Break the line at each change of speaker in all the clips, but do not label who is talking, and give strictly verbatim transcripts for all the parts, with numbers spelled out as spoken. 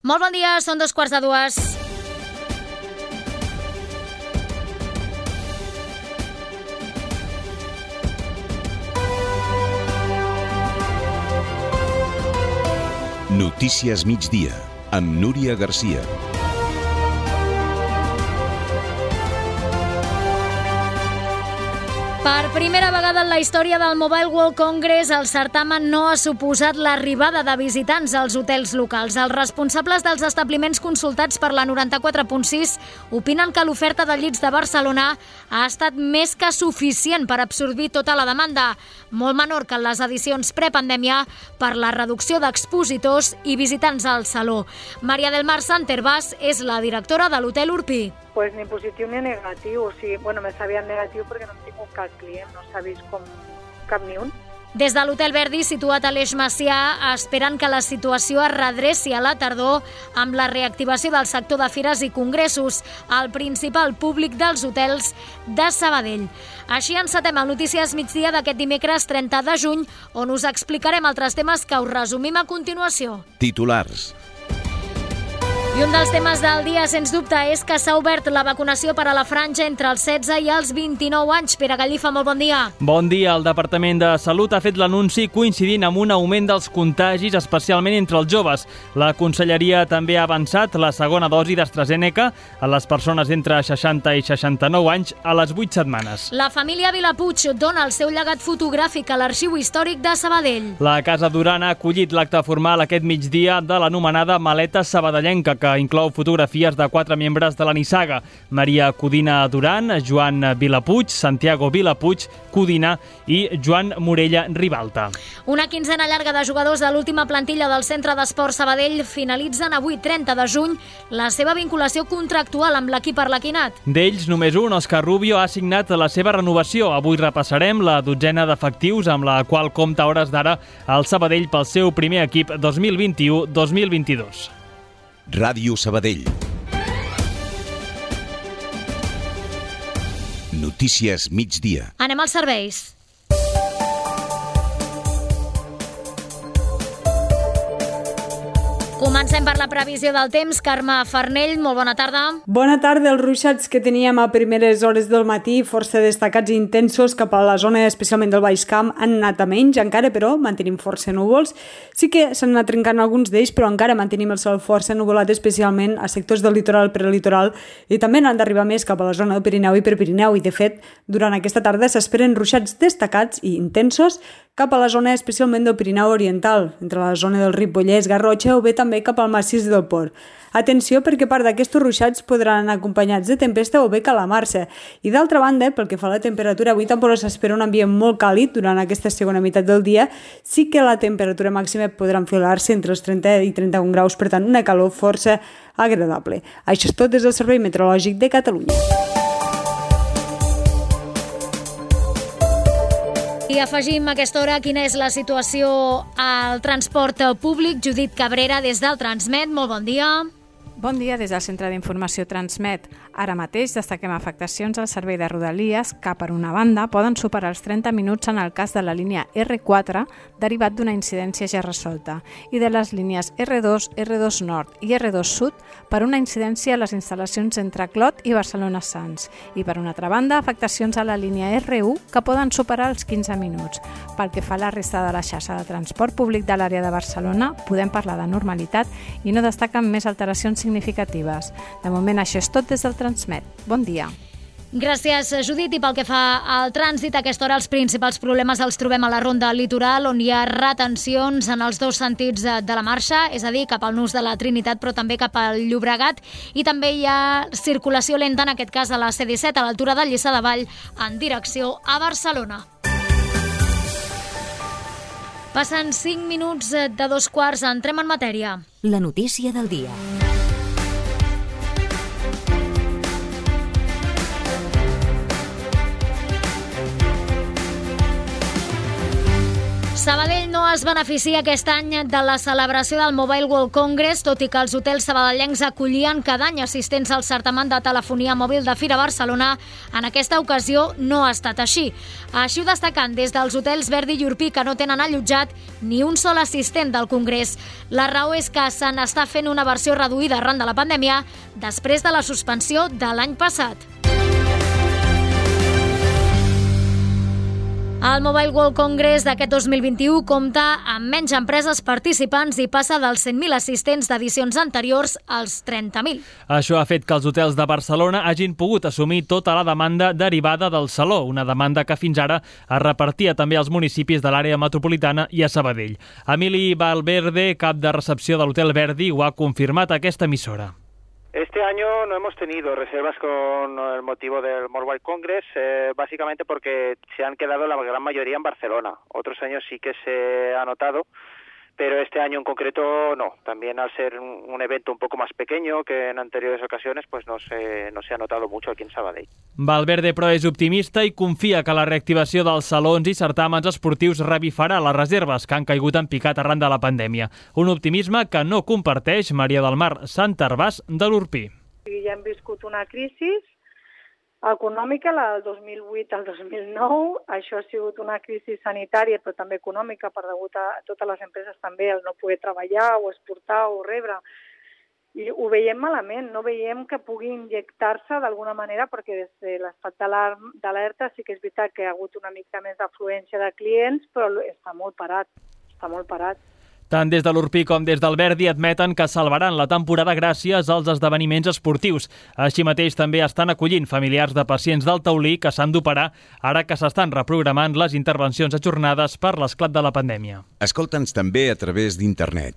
Molt bon dia, són dos quarts de dues.
Notícies migdia, amb Núria Garcia.
Per primera vegada en la història del Mobile World Congress, el certamen no ha suposat l'arribada de visitants als hotels locals. Els responsables dels establiments consultats per la noranta-quatre punt sis opinen que l'oferta de llits de Barcelona ha estat més que suficient per absorbir tota la demanda, molt menor que en les edicions prepandèmia per la reducció d'expositors i visitants al saló. Maria del Mar Santervas és la directora de l'Hotel Urpí.
Pues ni positiu ni negatiu, o sigui, bueno, me sabia negatiu perquè no hem tingut cap client, no s'ha vist com cap ni un.
Des de l'Hotel Verdi, situat a l'Eix Macià, esperen que la situació es redreci a la tardor amb la reactivació del sector de fires i congressos, el principal públic dels hotels de Sabadell. Així encetem el Notícies Migdia d'aquest dimecres trenta de juny, on us explicarem altres temes que us resumim a continuació.
Titulars.
I un dels temes del dia, sens dubte, és que s'ha obert la vacunació per a la franja entre els setze i els vint-i-nou anys. Pere Gallifa, molt bon dia.
Bon dia. El Departament de Salut ha fet l'anunci coincidint amb un augment dels contagis, especialment entre els joves. La Conselleria també ha avançat la segona dosi d'AstraZeneca a les persones entre seixanta i seixanta-nou anys a les vuit setmanes.
La família Vilapuig dona el seu llegat fotogràfic a l'Arxiu Històric de Sabadell.
La Casa Duran ha acollit l'acte formal aquest migdia de l'anomenada Maleta Sabadellenca, que inclou fotografies de quatre membres de la nissaga: Maria Codina Duran, Joan Vilapuig, Santiago Vilapuig Codina i Joan Morella Ribalta.
Una quinzena llarga de jugadors de l'última plantilla del Centre d'Esport Sabadell finalitzen avui, trenta de juny, la seva vinculació contractual amb l'equip arlequinat.
D'ells, només un, Òscar Rubio, ha signat la seva renovació. Avui repassarem la dotzena d'efectius amb la qual compta a hores d'ara el Sabadell pel seu primer equip dos mil vint-i-u dos mil vint-i-dos.
Ràdio Sabadell. Notícies migdia.
Anem als serveis. Comencem per la previsió del temps. Carme Farnell, molt bona tarda.
Bona tarda. Els ruixats que teníem a primeres hores del matí, força destacats i intensos cap a la zona especialment del Baix Camp, han anat a menys, encara, però mantenim força núvols. Sí que s'han anat trencant alguns d'ells, però encara mantenim el cel força nuvolat, especialment a sectors del litoral, prelitoral, i també n'han d'arribar més cap a la zona del Pirineu i Prepirineu, i de fet, durant aquesta tarda s'esperen ruixats destacats i intensos cap a la zona especialment del Pirineu Oriental, entre la zona del Ripollès, Garrotxa o bé també cap al massís del Port. Atenció, perquè part d'aquests ruixats podran anar acompanyats de tempesta o bé calamarsa. I d'altra banda, pel que fa a la temperatura, avui tampoc s'espera un ambient molt càlid durant aquesta segona meitat del dia. Sí que la temperatura màxima podrà enfilar-se entre els trenta i trenta-un graus, per tant, una calor força agradable. Això és tot des del Servei Meteorològic de Catalunya.
I afegim a aquesta hora quina és la situació al transport públic. Judit Cabrera, des del Transmet, molt bon dia.
Bon dia des del Centre d'Informació Transmet. Ara mateix destaquem afectacions al servei de Rodalies que, per una banda, poden superar els trenta minuts en el cas de la línia erre quatre, derivat d'una incidència ja resolta, i de les línies erre dos, erre dos Nord i erre dos Sud per una incidència a les instal·lacions entre Clot i Barcelona-Sants. I, per una altra banda, afectacions a la línia erre u que poden superar els quinze minuts. Pel que fa a la resta de la xarxa de transport públic de l'àrea de Barcelona, podem parlar de normalitat i no destaquen més alteracions significatives. De moment, això és tot des del Transmet. Bon dia.
Gràcies, Judit. I pel que fa al trànsit, a aquesta hora els principals problemes els trobem a la ronda litoral, on hi ha retencions en els dos sentits de la marxa, és a dir, cap al nus de la Trinitat, però també cap al Llobregat, i també hi ha circulació lenta, en aquest cas a la ce disset, a l'altura de Lliçà de Vall, en direcció a Barcelona. Passen cinc minuts de dos quarts, entrem en matèria.
La notícia del dia.
Sabadell no es beneficia aquest any de la celebració del Mobile World Congress, tot i que els hotels sabadellencs acollien cada any assistents al certamen de telefonia mòbil de Fira Barcelona. En aquesta ocasió no ha estat així. Així ho destaquen des dels hotels Verdi i Urpí, que no tenen allotjat ni un sol assistent del Congrés. La raó és que se n'està fent una versió reduïda arran de la pandèmia després de la suspensió de l'any passat. El Mobile World Congress d'aquest dos mil vint-i-u compta amb menys empreses participants i passa dels cent mil assistents d'edicions anteriors als trenta mil.
Això ha fet que els hotels de Barcelona hagin pogut assumir tota la demanda derivada del Saló, una demanda que fins ara es repartia també als municipis de l'àrea metropolitana i a Sabadell. Emili Valverde, cap de recepció de l'Hotel Verdi, ho ha confirmat a aquesta emissora.
Este año no hemos tenido reservas con el motivo del Mobile Congress, eh, básicamente porque se han quedado la gran mayoría en Barcelona. Otros años sí que se ha notado, pero este año en concreto no. También al ser un evento un poco más pequeño que en anteriores ocasiones, pues no se, no se ha notado mucho aquí en Sabadell.
Valverde, però, és optimista i confia que la reactivació dels salons i certàmens esportius revifarà les reserves que han caigut en picat arran de la pandèmia. Un optimisme que no comparteix Maria del Mar Santarvàs de l'Urpí.
Ja hem viscut una crisi econòmica, la del dos mil vuit al dos mil nou. Això ha sigut una crisi sanitària, però també econòmica, per degut a totes les empreses també el no poder treballar o exportar o rebre. I ho veiem malament, no veiem que pugui injectar-se d'alguna manera, perquè des de l'estat d'alerta sí que és veritat que hi ha hagut una mica més d'afluència de clients, però està molt parat, està molt parat.
Tant des de l'Urpí com des del Verdi admeten que salvaran la temporada gràcies als esdeveniments esportius. Així mateix també estan acollint familiars de pacients del taulí que s'han d'operar ara que s'estan reprogramant les intervencions ajornades per l'esclat de la pandèmia.
Escolta'ns també a través d'internet.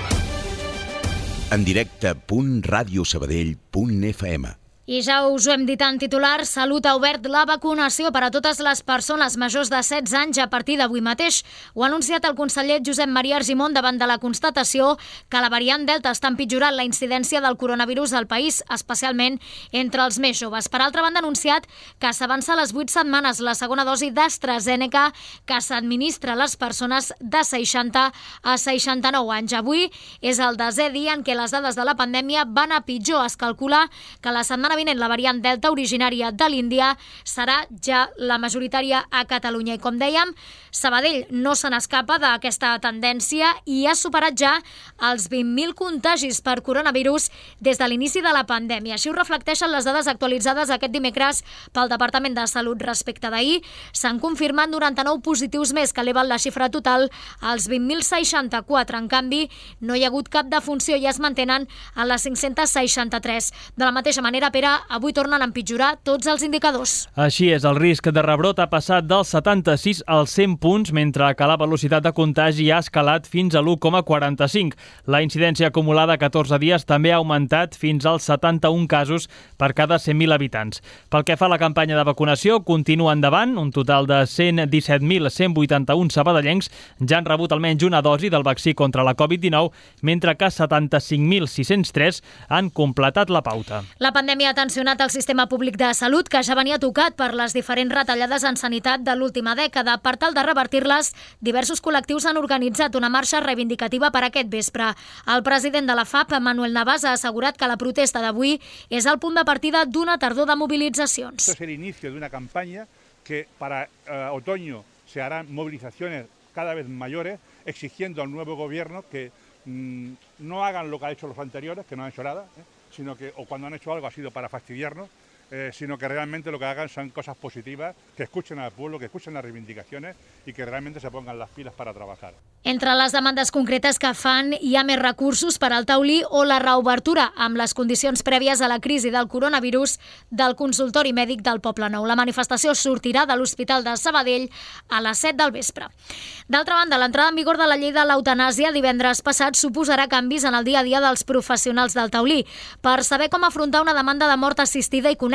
En directe punt radiosabadell punt f m.
I ja us ho hem dit en titular, Salut ha obert la vacunació per a totes les persones majors de setze anys a partir d'avui mateix. Ho ha anunciat el conseller Josep Maria Argimon davant de la constatació que la variant Delta està empitjorant la incidència del coronavirus al país, especialment entre els més joves. Per altra banda, ha anunciat que s'avança a les vuit setmanes la segona dosi d'AstraZeneca que s'administra a les persones de seixanta a seixanta-nou anys. Avui és el desè dia en què les dades de la pandèmia van a pitjor. Es calcula que la setmana vinent la variant Delta originària de l'Índia serà ja la majoritària a Catalunya. I com dèiem, Sabadell no se n'escapa d'aquesta tendència i ha superat ja els vint mil contagis per coronavirus des de l'inici de la pandèmia. Així ho reflecteixen les dades actualitzades aquest dimecres pel Departament de Salut. Respecte d'ahir, s'han confirmat noranta-nou positius més, que eleven la xifra total als vint mil seixanta-quatre. En canvi, no hi ha hagut cap defunció i es mantenen a les cinc-cents seixanta-tres. De la mateixa manera, Pere, avui tornen a empitjorar tots els indicadors.
Així és, el risc de rebrot ha passat dels setanta-sis als cent punts, mentre que la velocitat de contagi ha escalat fins a l'u coma quaranta-cinc. La incidència acumulada a catorze dies també ha augmentat fins als setanta-un casos per cada cent mil habitants. Pel que fa a la campanya de vacunació, continua endavant. Un total de cent disset mil cent vuitanta-un sabadellencs ja han rebut almenys una dosi del vaccí contra la covid dinou, mentre que setanta-cinc mil sis-cents tres han completat la pauta.
La pandèmia ha tensionat el sistema públic de salut, que ja venia tocat per les diferents retallades en sanitat de l'última dècada. Per tal de revertir-les, diversos col·lectius han organitzat una marxa reivindicativa per aquest vespre. El president de la F A P, Manuel Navas, ha assegurat que la protesta d'avui és el punt de partida d'una tardor de mobilitzacions.
Esto es el inicio de una campaña que para eh, otoño se harán movilizaciones cada vez mayores, exigiendo al nuevo gobierno que mmm, no hagan lo que han hecho los anteriores, que no han hecho nada, ¿eh? sino que, o cuando han hecho algo ha sido para fastidiarnos, eh, sino que realmente lo que hagan son cosas positivas, que escuchen al pueblo, que escuchen las reivindicaciones y que realmente se pongan las pilas para trabajar.
Entre les demandes concretes que fan hi ha més recursos per al taulí o la reobertura amb les condicions prèvies a la crisi del coronavirus del consultori mèdic del Poble Nou. La manifestació sortirà de l'Hospital de Sabadell a les set del vespre. D'altra banda, l'entrada en vigor de la llei de l'eutanàsia divendres passat suposarà canvis en el dia a dia dels professionals del taulí. Per saber com afrontar una demanda de mort assistida i conèixer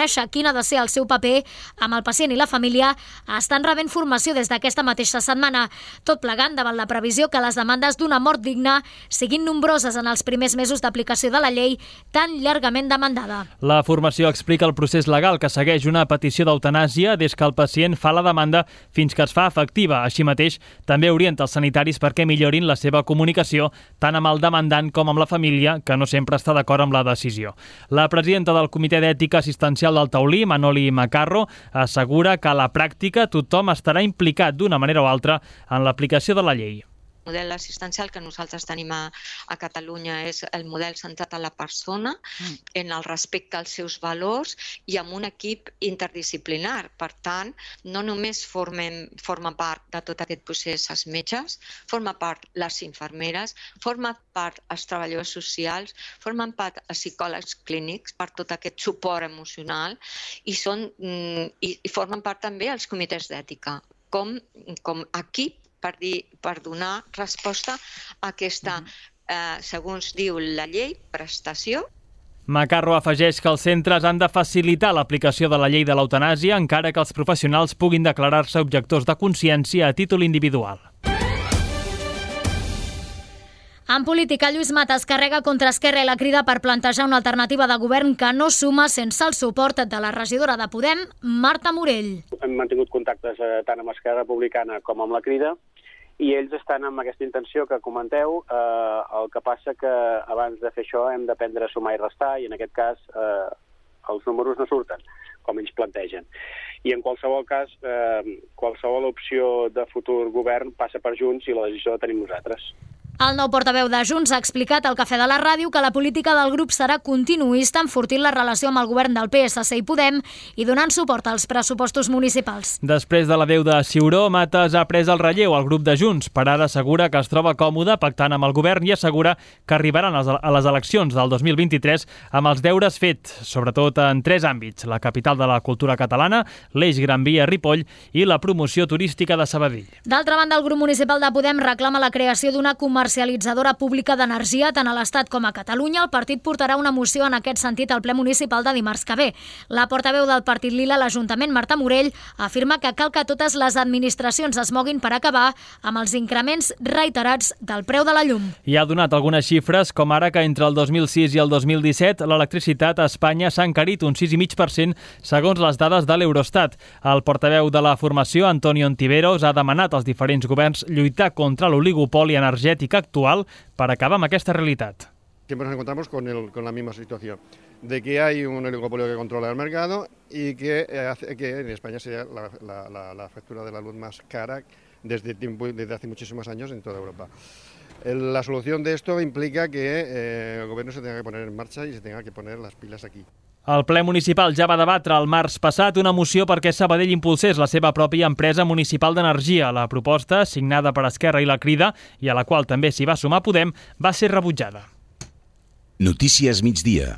conèixer quin ha de ser el seu paper amb el pacient i la família, estan rebent formació des d'aquesta mateixa setmana. Tot plegant davant la previsió que les demandes d'una mort digna siguin nombroses en els primers mesos d'aplicació de la llei tan llargament demandada.
La formació explica el procés legal que segueix una petició d'eutanàsia des que el pacient fa la demanda fins que es fa efectiva. Així mateix, també orienta els sanitaris perquè millorin la seva comunicació tant amb el demandant com amb la família, que no sempre està d'acord amb la decisió. La presidenta del Comitè d'Ètica Assistencial del Taulí, Manoli Macarro, assegura que a la pràctica tothom estarà implicat d'una manera o altra en l'aplicació de la llei.
El model assistencial que nosaltres tenim a, a Catalunya és el model centrat en la persona, mm. en el respecte als seus valors i amb un equip interdisciplinar. Per tant, no només formem, forma part de tot aquest procés els metges, forma part les infermeres, forma part els treballadors socials, formen part els psicòlegs clínics per tot aquest suport emocional i, són, i, i formen part també els comitès d'ètica com, com equip per, dir, per donar resposta a aquesta, eh, segons diu la llei, prestació.
Macarro afegeix que els centres han de facilitar l'aplicació de la llei de l'eutanàsia encara que els professionals puguin declarar-se objectors de consciència a títol individual.
En política, Lluís Mata es carrega contra Esquerra i la Crida per plantejar una alternativa de govern que no suma sense el suport de la regidora de Podem, Marta Morell.
Hem mantingut contactes eh, tant amb Esquerra Republicana com amb la Crida i ells estan amb aquesta intenció que comenteu. Eh, el que passa que abans de fer això hem d'aprendre a sumar i restar i en aquest cas eh, els números no surten com ells plantegen. I en qualsevol cas, eh, qualsevol opció de futur govern passa per Junts i la decisió la tenim nosaltres.
El nou portaveu de Junts ha explicat al Cafè de la Ràdio que la política del grup serà continuista enfortint la relació amb el govern del P S C i Podem i donant suport als pressupostos municipals.
Després de la veu de Ciuró, Matas ha pres el relleu al grup de Junts. Per ara assegura que es troba còmode pactant amb el govern i assegura que arribaran a les eleccions del dos mil vint-i-tres amb els deures fets, sobretot en tres àmbits: la capital de la cultura catalana, l'eix Gran Via Ripoll i la promoció turística de Sabadell.
D'altra banda, el grup municipal de Podem reclama la creació d'una comercialitzadora pública d'energia tant a l'Estat com a Catalunya. El partit portarà una moció en aquest sentit al ple municipal de dimarts que ve. La portaveu del Partit Lila a l'Ajuntament, Marta Morell, afirma que cal que totes les administracions es moguin per acabar amb els increments reiterats del preu de la llum.
I ha donat algunes xifres, com ara que entre el dos mil sis i el dos mil disset l'electricitat a Espanya s'ha encarit un sis coma cinc per cent segons les dades de l'Eurostat. El portaveu de la formació, Antonio Ontiveros, ha demanat als diferents governs lluitar contra l'oligopoli energètic actual para acabar amb aquesta realitat.
Siempre nos encontramos con, el, con la misma situación, de que hay un oligopolio que controla el mercado y que hace que en España sea la, la, la, la factura de la luz más cara desde, tiempo, desde hace muchísimos años en toda Europa. La solución de esto implica que eh, el gobierno se tenga que poner en marcha y se tenga que poner las pilas aquí.
El ple municipal ja va debatre el març passat una moció perquè Sabadell impulsés la seva pròpia empresa municipal d'energia. La proposta, signada per Esquerra i la Crida, i a la qual també s'hi va sumar Podem, va ser rebutjada.
Notícies migdia.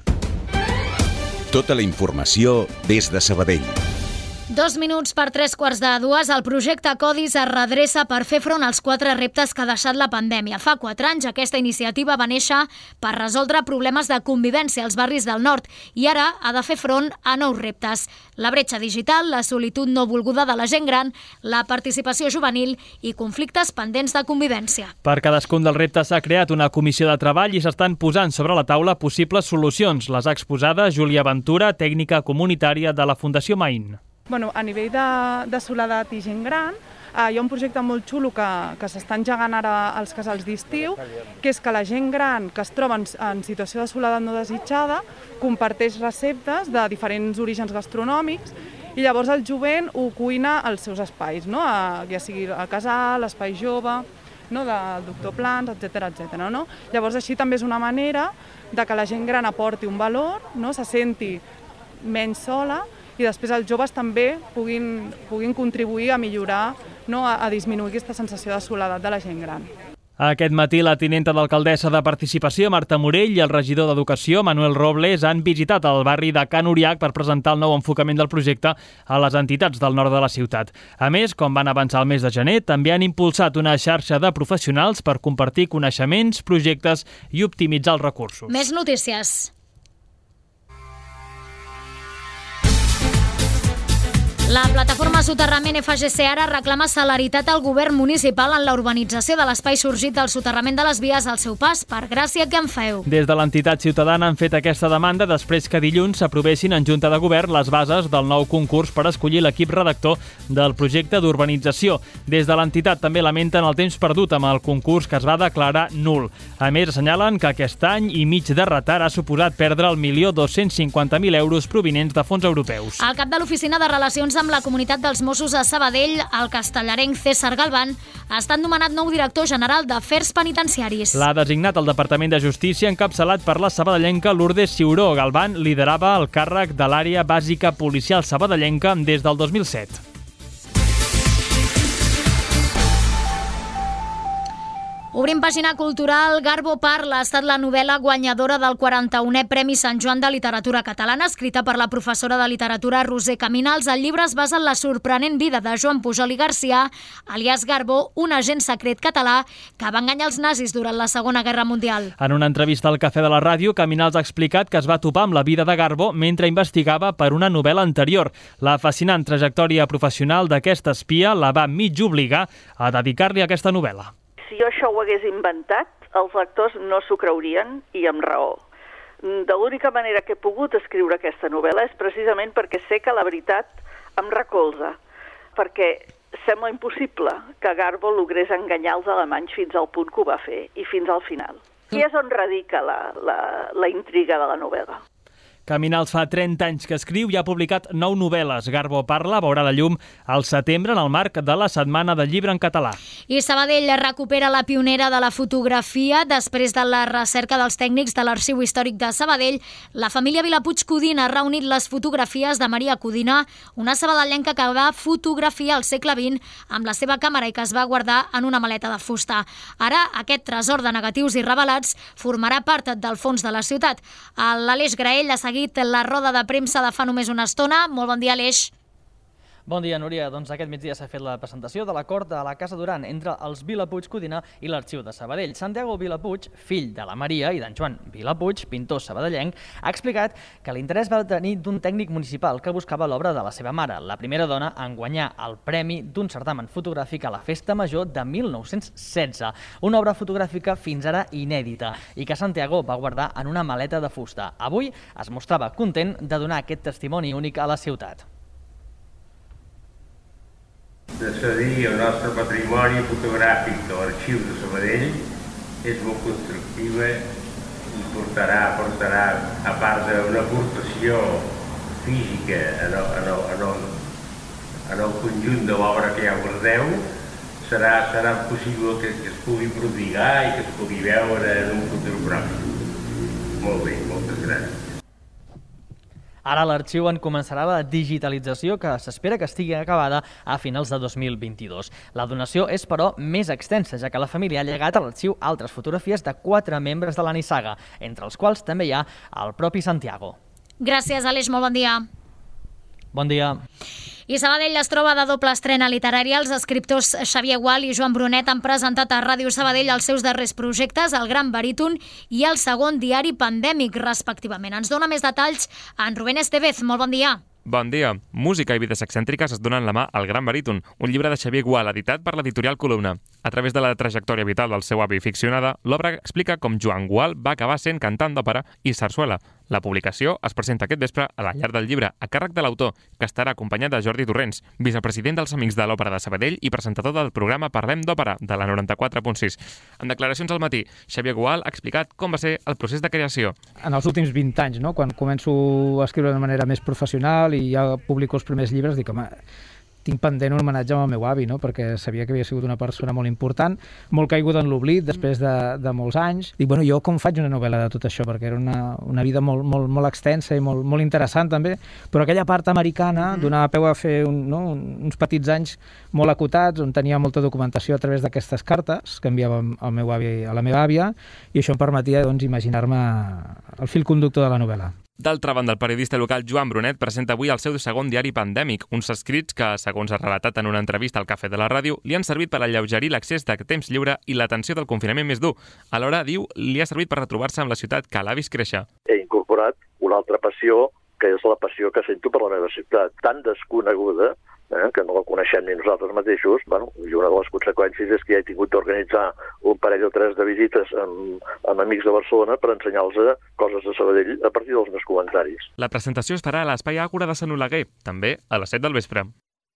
Tota la informació des de Sabadell.
Dos minuts per tres quarts de dues, el projecte Codis es redreça per fer front als quatre reptes que ha deixat la pandèmia. Fa quatre anys aquesta iniciativa va néixer per resoldre problemes de convivència als barris del nord i ara ha de fer front a nous reptes. La bretxa digital, la solitud no volguda de la gent gran, la participació juvenil i conflictes pendents de convivència.
Per cadascun dels reptes s'ha creat una comissió de treball i s'estan posant sobre la taula possibles solucions. Les ha exposada Júlia Ventura, tècnica comunitària de la Fundació Maín.
Bueno, a nivell de, de soledat i gent gran, eh, hi ha un projecte molt xulo que, que s'està engegant ara als casals d'estiu, que és que la gent gran que es troba en, en situació de soledat no desitjada comparteix receptes de diferents orígens gastronòmics i llavors el jovent ho cuina als seus espais, no? A, ja sigui el casal, l'espai jove, no? Del doctor Plans, etcètera, etcètera, no? Llavors així també és una manera de que la gent gran aporti un valor, no? Se senti menys sola, i després els joves també puguin, puguin contribuir a millorar, no, a, a disminuir aquesta sensació de soledat de la gent gran.
Aquest matí la tinenta d'alcaldessa de Participació, Marta Morell, i el regidor d'Educació, Manuel Robles, han visitat el barri de Can Uriac per presentar el nou enfocament del projecte a les entitats del nord de la ciutat. A més, com van avançar el mes de gener, també han impulsat una xarxa de professionals per compartir coneixements, projectes i optimitzar els recursos.
Més notícies. La plataforma Soterrament F G C ara reclama celeritat al govern municipal en la urbanització de l'espai sorgit del soterrament de les vies al seu pas. Per gràcia, què en feu?
Des de l'entitat ciutadana han fet aquesta demanda després que dilluns s'aprovessin en Junta de Govern les bases del nou concurs per escollir l'equip redactor del projecte d'urbanització. Des de l'entitat també lamenten el temps perdut amb el concurs que es va declarar nul. A més, assenyalen que aquest any i mig de retard ha suposat perdre el milió dos-cents cinquanta mil euros provinents de fons europeus.
El cap de l'Oficina de Relacions amb la Comunitat dels Mossos a Sabadell, el castellarenc César Galván, ha estat nomenat nou director general d'Afers Penitenciaris.
L'ha designat el Departament de Justícia, encapçalat per la sabadellenca Lourdes Ciuró. Galván liderava el càrrec de l'àrea bàsica policial sabadellenca des del dos mil set.
Obrim pàgina cultural. Garbo parla ha estat la novel·la guanyadora del quaranta-unè Premi Sant Joan de Literatura Catalana, escrita per la professora de literatura Roser Caminals. El llibre es basa en la sorprenent vida de Joan Pujol i Garcia, alias Garbo, un agent secret català que va enganyar els nazis durant la Segona Guerra Mundial.
En una entrevista al Cafè de la Ràdio, Caminals ha explicat que es va topar amb la vida de Garbo mentre investigava per una novel·la anterior. La fascinant trajectòria professional d'aquesta espia la va mig obligar a dedicar-li a aquesta novel·la.
Si jo això ho hagués inventat, els lectors no s'ho creurien, i amb raó. De l'única manera que he pogut escriure aquesta novel·la és precisament perquè sé que la veritat em recolza, perquè sembla impossible que Garbo logrés enganyar els alemanys fins al punt que ho va fer, i fins al final. Aquí és on radica la, la, la intriga de la novel·la.
Caminals fa trenta anys que escriu i ha publicat nou novel·les. Garbo parla veurà la llum al setembre en el marc de la Setmana del Llibre en Català.
I Sabadell recupera la pionera de la fotografia. Després de la recerca dels tècnics de l'Arxiu Històric de Sabadell, la família Vilapuig Codina ha reunit les fotografies de Maria Codina, una sabadellenca que va fotografiar al segle vint amb la seva càmera i que es va guardar en una maleta de fusta. Ara, aquest tresor de negatius i revelats formarà part del fons de la ciutat. L'Aleix Graell ha seguit la roda de premsa de fa només una estona. Molt bon dia, Aleix.
Bon dia, Núria. Doncs aquest migdia s'ha fet la presentació de l'acord de la Casa Duran entre els Vilapuig Codina i l'Arxiu de Sabadell. Santiago Vilapuig, fill de la Maria i d'en Joan Vilapuig, pintor sabadellenc, ha explicat que l'interès va tenir d'un tècnic municipal que buscava l'obra de la seva mare, la primera dona en guanyar el premi d'un certamen fotogràfic a la Festa Major de mil nou-cents setze. Una obra fotogràfica fins ara inèdita i que Santiago va guardar en una maleta de fusta. Avui es mostrava content de donar aquest testimoni únic a la ciutat.
De cedir el nostre patrimoni fotogràfic de l'Arxiu de Sabadell és molt constructiva i portarà, portarà a part d'una aportació física en el, en el, en el, en el conjunt de l'obra que ja guardeu, serà, serà possible que, que es pugui prodigar i que es pugui veure en un futur pròxim. Molt bé, moltes gràcies.
Ara l'arxiu en començarà la digitalització que s'espera que estigui acabada a finals de dos mil vint-i-dos. La donació és, però, més extensa, ja que la família ha llegat a l'arxiu altres fotografies de quatre membres de la nissaga, entre els quals també hi ha el propi Santiago.
Gràcies, Aleix. Molt bon dia.
Bon dia.
I Sabadell es troba de doble estrena literària. Els escriptors Xavier Gual i Joan Brunet han presentat a Ràdio Sabadell els seus darrers projectes, El Gran Baríton i el segon diari pandèmic, respectivament. Ens dona més detalls en Rubén Estevez. Molt bon dia.
Bon dia. Música i vides excèntriques es donen la mà al Gran Baríton, un llibre de Xavier Gual, editat per l'editorial Columna. A través de la trajectòria vital del seu avi ficcionada, l'obra explica com Joan Gual va acabar sent cantant d'òpera i sarsuela. La publicació es presenta aquest vespre a la llar del llibre, a càrrec de l'autor, que estarà acompanyat de Jordi Torrents, vicepresident dels Amics de l'Òpera de Sabadell i presentador del programa Parlem d'Òpera, de la noranta-quatre punt sis. En declaracions al matí, Xavier Gual ha explicat com va ser el procés de creació.
En els últims vint anys, no? Quan començo a escriure de manera més professional i ja publico els primers llibres, dic, home, tinc pendent un homenatge al meu avi, no? Perquè sabia que havia sigut una persona molt important, molt caiguda en l'oblit després de, de molts anys. Dic, bueno, jo com faig una novel·la de tot això? Perquè era una, una vida molt, molt, molt extensa i molt, molt interessant també, però aquella part americana donava peu a fer un, no? uns petits anys molt acotats, on tenia molta documentació a través d'aquestes cartes que enviava al meu avi, a la meva àvia, i això em permetia doncs, imaginar-me el fil conductor de la novel·la.
D'altra banda, el periodista local Joan Brunet presenta avui el seu segon diari pandèmic, uns escrits que, segons ha relatat en una entrevista al Cafè de la Ràdio, li han servit per alleugerir l'accés de temps lliure i la tensió del confinament més dur. Alhora, diu, li ha servit per retrobar-se amb la ciutat que l'ha vist créixer.
He incorporat una altra passió que és la passió que sento per la meva ciutat, tan desconeguda, eh, que no la coneixem ni nosaltres mateixos, bueno, i una de les conseqüències és que ja he tingut d'organitzar un parell o tres de visites amb, amb amics de Barcelona per ensenyar-los coses de Sabadell a partir dels meus comentaris.
La presentació es farà a l'Espai Àgora de Sant Oleguer, també a les set del vespre.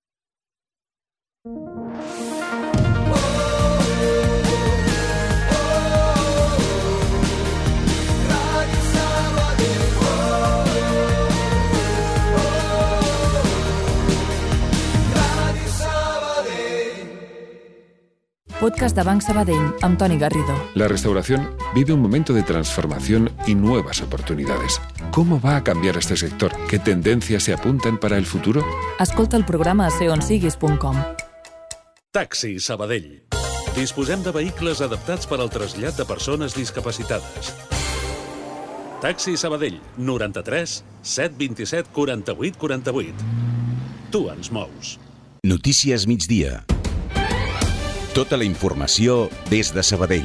Podcast de Banc Sabadell, amb Toni Garrido.
La restauración vive un momento de transformación y nuevas oportunidades. ¿Cómo va a cambiar este sector? ¿Qué tendencias se apuntan para el futuro?
Escolta el programa a ser on siguis punt com.
Taxi Sabadell. Disposem de vehicles adaptats per al trasllat de persones discapacitades. Taxi Sabadell, noranta-tres set vint-i-set quaranta-vuit quaranta-vuit. Tu ens mous.
Notícies migdia. Tota la informació des de Sabadell.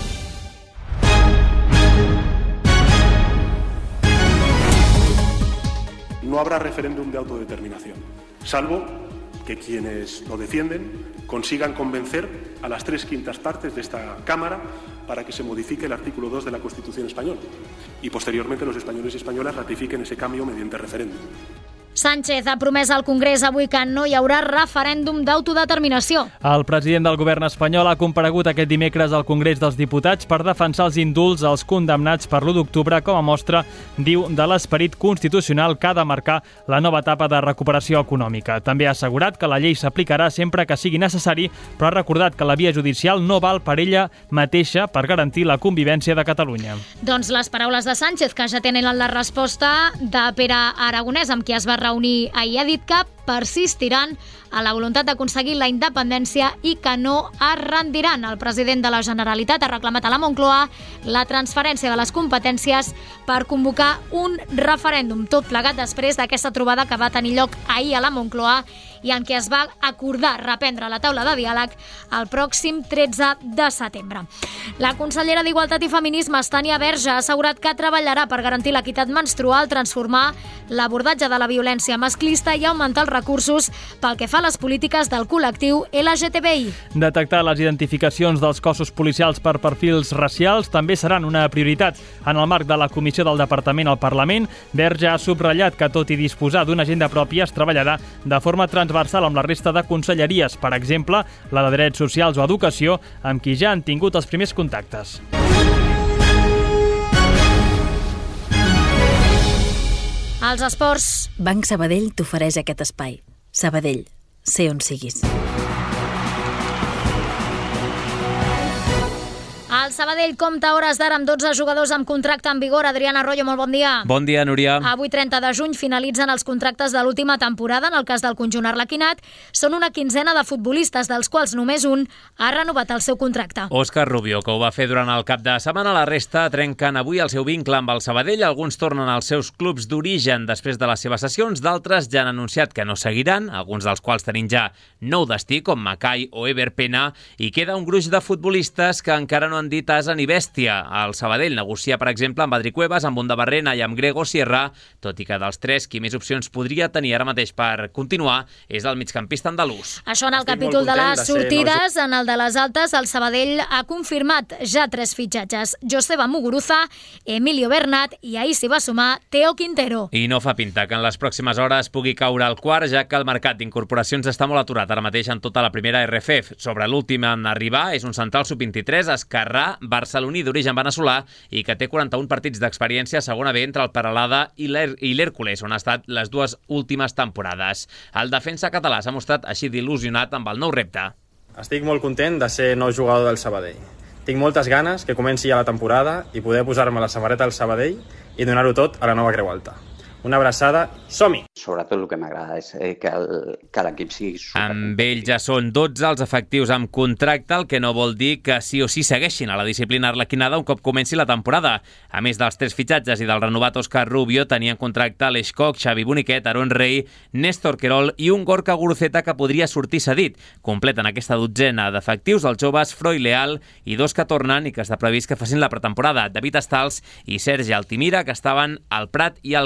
No habrá referéndum de autodeterminación, salvo que quienes lo defienden consigan convencer a las tres quintas partes de esta Cámara para que se modifique el artículo dos de la Constitución española y posteriormente los españoles y españolas ratifiquen ese cambio mediante referéndum.
Sánchez ha promès al Congrés avui que no hi haurà referèndum d'autodeterminació.
El president del govern espanyol ha comparegut aquest dimecres al Congrés dels Diputats per defensar els indults als condemnats per l'u d'octubre com a mostra, diu, de l'esperit constitucional que ha de marcar la nova etapa de recuperació econòmica. També ha assegurat que la llei s'aplicarà sempre que sigui necessari, però ha recordat que la via judicial no val per ella mateixa per garantir la convivència de Catalunya.
Doncs les paraules de Sánchez, que ja tenen la resposta de Pere Aragonès, amb qui es va reunir ahir, ha dit que persistiran a la voluntat d'aconseguir la independència i que no es rendiran. El president de la Generalitat ha reclamat a la Moncloa la transferència de les competències per convocar un referèndum, tot plegat després d'aquesta trobada que va tenir lloc ahir a la Moncloa i en què es va acordar reprendre la taula de diàleg el pròxim tretze de setembre. La consellera d'Igualtat i Feminismes, Tània Verge, ha assegurat que treballarà per garantir l'equitat menstrual, transformar l'abordatge de la violència masclista i augmentar els recursos pel que fa a les polítiques del col·lectiu L G T B I.
Detectar les identificacions dels cossos policials per perfils racials també seran una prioritat. En el marc de la comissió del Departament al Parlament, Verge ha subratllat que, tot i disposar d'una agenda pròpia, es treballarà de forma transversal amb la resta de conselleries, per exemple, la de Drets Socials o Educació, amb qui ja han tingut els primers contactes.
Els esports.
Banc Sabadell t'ofereix aquest espai. Sabadell, sé on siguis.
El Sabadell compta hores d'ara amb dotze jugadors amb contracte en vigor. Adrián Arroyo, molt bon dia.
Bon dia, Núria.
Avui, trenta de juny, finalitzen els contractes de l'última temporada. En el cas del conjunt arlequinat, són una quinzena de futbolistes, dels quals només un ha renovat el seu contracte.
Òscar Rubio, que ho va fer durant el cap de setmana. La resta trenquen avui el seu vincle amb el Sabadell. Alguns tornen als seus clubs d'origen després de les seves sessions. D'altres ja han anunciat que no seguiran, alguns dels quals tenim ja nou destí, com Macai o Ever Pena, i queda un gruix de futbolistes que encara no han dit asa ni bèstia. El Sabadell negocia, per exemple, amb Adri Cuevas, amb Undabarrena i amb Grego Sierra, tot i que dels tres, qui més opcions podria tenir ara mateix per continuar és el migcampista andalús.
Això en el Estic capítol de les sortides. En el de les altes, el Sabadell ha confirmat ja tres fitxatges. Joseba Muguruza, Emilio Bernat i ahir s'hi va sumar Teo Quintero.
I no fa pinta que en les pròximes hores pugui caure el quart, ja que el mercat d'incorporacions està molt aturat ara mateix en tota la primera R F F. Sobre l'últim en arribar és un central sub vint-i-tres, esquerrà, barceloní d'origen veneçolà i que té quaranta-un partits d'experiència a segona B entre el Peralada i l'Hèrcules, on ha estat les dues últimes temporades. El defensa català s'ha mostrat així d'il·lusionat amb el nou repte.
Estic molt content de ser nou jugador del Sabadell. Tinc moltes ganes que comenci ja la temporada i poder posar-me la samarreta del Sabadell i donar-ho tot a la nova Creu Alta. Una abraçada, som-hi!
Sobretot el que m'agrada és que l'equip sigui super...
Amb ell ja són dotze els efectius amb contracte, el que no vol dir que sí o sí segueixin a la disciplina arlequinada un cop comenci la temporada. A més dels tres fitxatges i del renovat Òscar Rubio, tenien contracte Aleix Coc, Xavi Boniquet, Aron Rey, Néstor Querol i un Gorka Guruceta que podria sortir cedit. Completen aquesta dotzena d'efectius els joves Freud Leal i dos que tornen i que està previst que facin la pretemporada, David Estals i Sergi Altimira, que estaven al Prat i al Granollers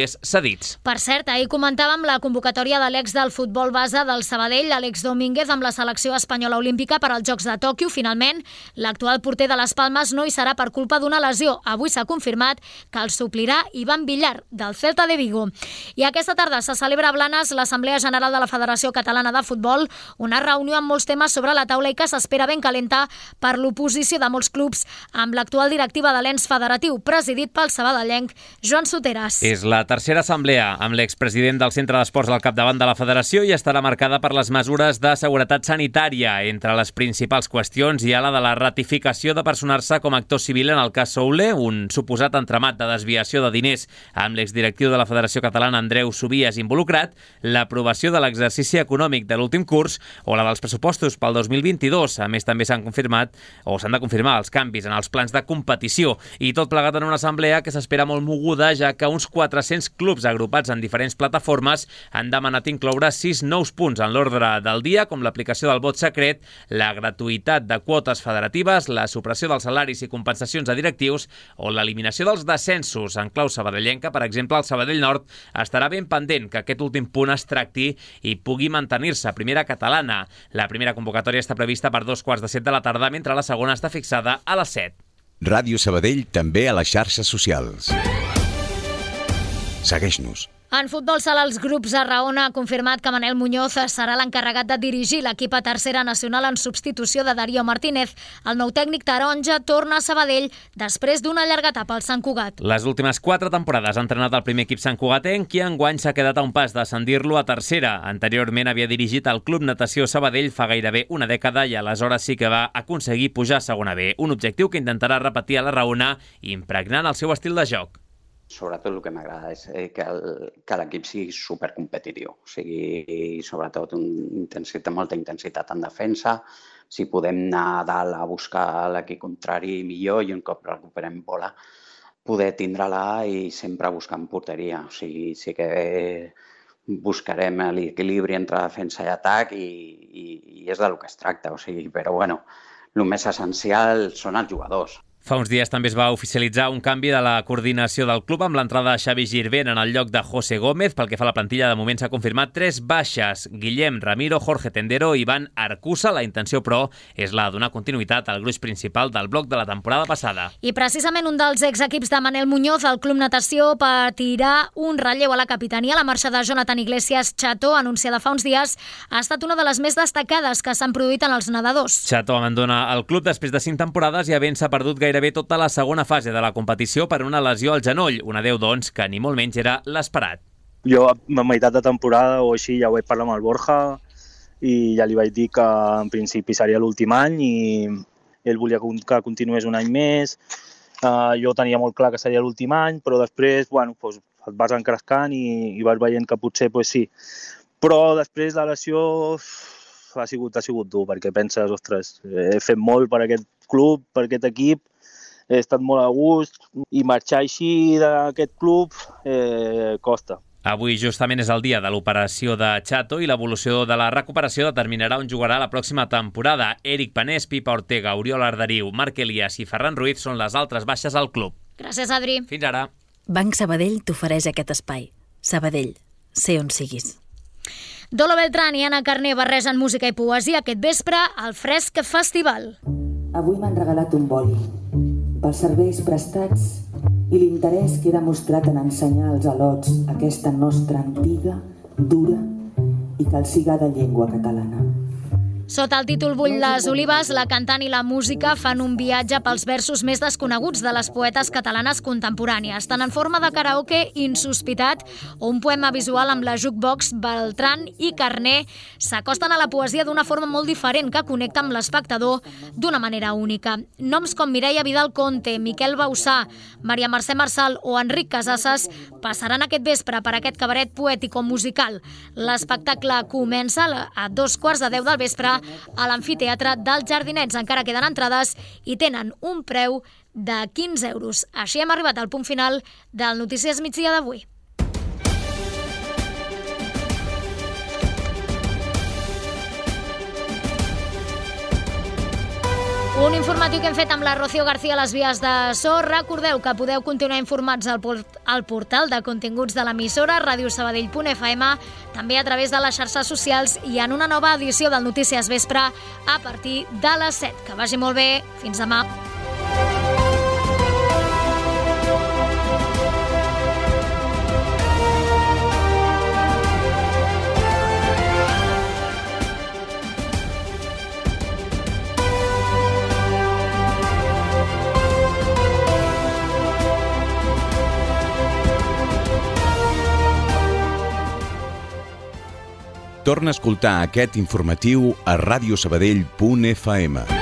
estrangers cedits.
Per cert, ahir comentàvem la convocatòria de l'ex del futbol base del Sabadell, Àlex Domínguez, amb la selecció espanyola olímpica per als Jocs de Tòquio. Finalment, l'actual porter de les Palmes no hi serà per culpa d'una lesió. Avui s'ha confirmat que el suplirà Ivan Villar, del Celta de Vigo. I aquesta tarda se celebra a Blanes l'Assemblea General de la Federació Catalana de Futbol, una reunió amb molts temes sobre la taula i que s'espera ben calenta per l'oposició de molts clubs amb l'actual directiva de l'ens federatiu, presidit pel sabadellenc Joan Soteras.
És la tercera assemblea amb l'expresident del Centre d'Esports al capdavant de la federació i estarà marcada per les mesures de seguretat sanitària. Entre les principals qüestions hi ha la de la ratificació de personar-se com a actor civil en el cas Soule, un suposat entramat de desviació de diners amb l'exdirectiu de la Federació Catalana Andreu Subies involucrat, l'aprovació de l'exercici econòmic de l'últim curs o la dels pressupostos pel dos mil vint-i-dos. A més, també s'han confirmat o s'han de confirmar els canvis en els plans de competició i tot plegat en una assemblea que s'espera molt moguda, ja que uns quatre-cents clubs agrupats en diferents plataformes han demanat incloure sis nous punts en l'ordre del dia, com l'aplicació del vot secret, la gratuïtat de quotes federatives, la supressió dels salaris i compensacions a directius o l'eliminació dels descensos. En clau sabadellenca, per exemple, el Sabadell Nord estarà ben pendent que aquest últim punt es tracti i pugui mantenir-se a primera catalana. La primera convocatòria està prevista per dos quarts de set de la tarda, mentre la segona està fixada a les set.
Ràdio Sabadell també a les xarxes socials. Segueix-nos.
En futbol sala, els grups a Raona ha confirmat que Manel Muñoz serà l'encarregat de dirigir l'equip a tercera nacional en substitució de Darío Martínez. El nou tècnic taronja torna a Sabadell després d'una llarga etapa al Sant Cugat.
Les últimes quatre temporades ha entrenat el primer equip santcugatenc i enguany s'ha quedat a un pas d'ascendir-lo a tercera. Anteriorment havia dirigit el Club Natació Sabadell fa gairebé una dècada i aleshores sí que va aconseguir pujar a segona B, un objectiu que intentarà repetir a la Raona impregnant el seu estil de joc.
Sobretot el que m'agrada és que l'equip sigui supercompetitiu, o sigui, sobretot una intensitat, molta intensitat en defensa. Si podem anar a dalt a buscar l'equip contrari millor i un cop recuperem bola, poder tindre-la i sempre buscar en porteria. O sigui, sí que buscarem l'equilibri entre defensa i atac i, i, i és del que es tracta. O sigui, però bueno, el més essencial són els jugadors.
Fa uns dies també es va oficialitzar un canvi de la coordinació del club amb l'entrada de Xavi Girbent en el lloc de José Gómez. Pel que fa a la plantilla, de moment s'ha confirmat tres baixes: Guillem Ramiro, Jorge Tendero i Ivan Arcusa. La intenció, però, és la de donar continuïtat al gruix principal del bloc de la temporada passada.
I precisament un dels exequips de Manel Muñoz, el Club Natació, patirà un relleu a la capitania. La marxa de Jonathan Iglesias Chato, anunciada fa uns dies, ha estat una de les més destacades que s'han produït en els nedadors.
Chato abandona el club després de cinc temporades i havent-se perdut gaire gairebé tota la segona fase de la competició per una lesió al genoll, un adeu, doncs, que ni molt menys era l'esperat.
Jo, a meitat de temporada o així, ja ho vaig parlar amb el Borja i ja li vaig dir que en principi seria l'últim any i ell volia que continués un any més. Uh, jo tenia molt clar que seria l'últim any, però després, bueno, pues, et vas encrescant i, i vas veient que potser pues, sí. Però després de la lesió ha sigut, ha sigut dur, perquè penses, ostres, he fet molt per aquest club, per aquest equip, he estat molt a gust i marxar així d'aquest club eh, costa.
Avui justament és el dia de l'operació de Chato i l'evolució de la recuperació determinarà on jugarà la pròxima temporada. Eric Panés, Pipa Ortega, Oriol Arderiu, Marc Elias i Ferran Ruiz són les altres baixes al club.
Gràcies, Adri.
Fins ara.
Banc Sabadell t'ofereix aquest espai. Sabadell, sé on siguis.
Dolo Beltrán i Anna Carné barregen música i poesia aquest vespre al Fresc Festival.
Avui m'han regalat un boli pels serveis prestats i l'interès que he demostrat en ensenyar als al·lots aquesta nostra antiga, dura i calcigada llengua catalana.
Sota el títol Vull les olives, la cantant i la música fan un viatge pels versos més desconeguts de les poetes catalanes contemporànies, tant en forma de karaoke insospitat o un poema visual amb la jukebox. Beltrán i Carné s'acosten a la poesia d'una forma molt diferent que connecta amb l'espectador d'una manera única. Noms com Mireia Vidal Conte, Miquel Bausà, Maria Mercè Marçal o Enric Casasses passaran aquest vespre per aquest cabaret poètico-musical. L'espectacle comença a dos quarts de deu del vespre a l'amfiteatre dels Jardinets. Encara queden entrades i tenen un preu de quinze euros. Així hem arribat al punt final del Notícies Migdia d'avui. Un informatiu que hem fet amb la Rocío García a les vies de so. Recordeu que podeu continuar informats al, port al portal de continguts de l'emissora radiosabadell punt f m, també a través de les xarxes socials i en una nova edició del Notícies Vespre a partir de les set. Que vagi molt bé. Fins demà.
Torna a escoltar aquest informatiu a radiosabadell punt f m.